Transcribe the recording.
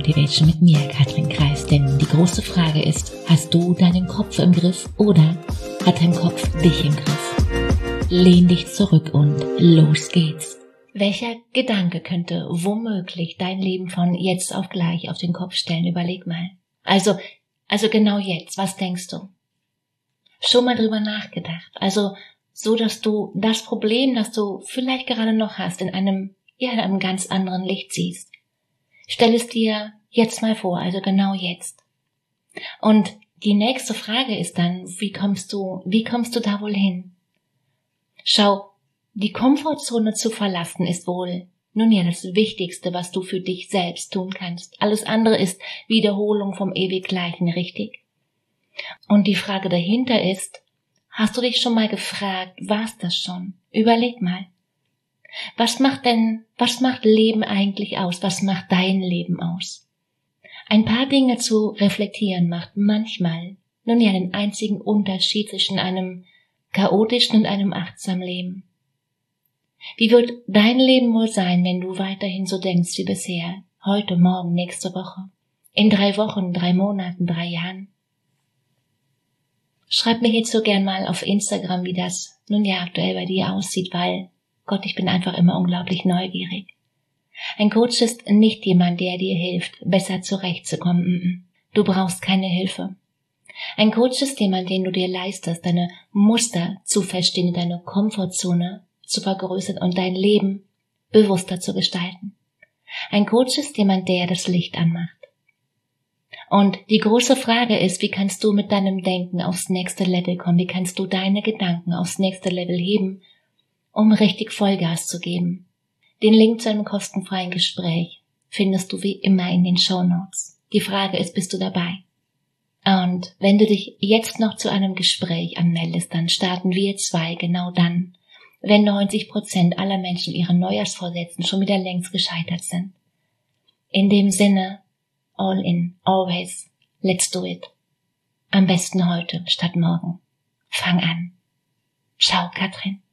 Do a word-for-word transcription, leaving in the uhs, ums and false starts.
Motivation mit mir, Katrin Kreis, denn die große Frage ist, hast du deinen Kopf im Griff oder hat dein Kopf dich im Griff? Lehn dich zurück und los geht's. Welcher Gedanke könnte womöglich dein Leben von jetzt auf gleich auf den Kopf stellen? Überleg mal. Also, also genau jetzt, was denkst du? Schon mal drüber nachgedacht. Also, so dass du das Problem, das du vielleicht gerade noch hast, in einem, ja, in einem ganz anderen Licht siehst. Stell es dir jetzt mal vor, also genau jetzt. Und die nächste Frage ist dann, wie kommst du, wie kommst du da wohl hin? Schau, die Komfortzone zu verlassen ist wohl, nun ja, das Wichtigste, was du für dich selbst tun kannst. Alles andere ist Wiederholung vom ewig Gleichen, richtig? Und die Frage dahinter ist, hast du dich schon mal gefragt, war's das schon? Überleg mal. Was macht denn, was macht Leben eigentlich aus? Was macht dein Leben aus? Ein paar Dinge zu reflektieren macht manchmal, nun ja, den einzigen Unterschied zwischen einem chaotischen und einem achtsamen Leben. Wie wird dein Leben wohl sein, wenn du weiterhin so denkst wie bisher? Heute, morgen, nächste Woche? In drei Wochen, drei Monaten, drei Jahren? Schreib mir jetzt so gern mal auf Instagram, wie das nun ja aktuell bei dir aussieht, weil, Gott, ich bin einfach immer unglaublich neugierig. Ein Coach ist nicht jemand, der dir hilft, besser zurechtzukommen. Du brauchst keine Hilfe. Ein Coach ist jemand, den du dir leistest, deine Muster zu verstehen, deine Komfortzone zu vergrößern und dein Leben bewusster zu gestalten. Ein Coach ist jemand, der das Licht anmacht. Und die große Frage ist, wie kannst du mit deinem Denken aufs nächste Level kommen? Wie kannst du deine Gedanken aufs nächste Level heben, um richtig Vollgas zu geben? Den Link zu einem kostenfreien Gespräch findest du wie immer in den Shownotes. Die Frage ist, bist du dabei? Und wenn du dich jetzt noch zu einem Gespräch anmeldest, dann starten wir zwei genau dann, wenn neunzig Prozent aller Menschen ihren Neujahrsvorsätzen schon wieder längst gescheitert sind. In dem Sinne, all in, always, let's do it. Am besten heute statt morgen. Fang an. Ciao, Katrin.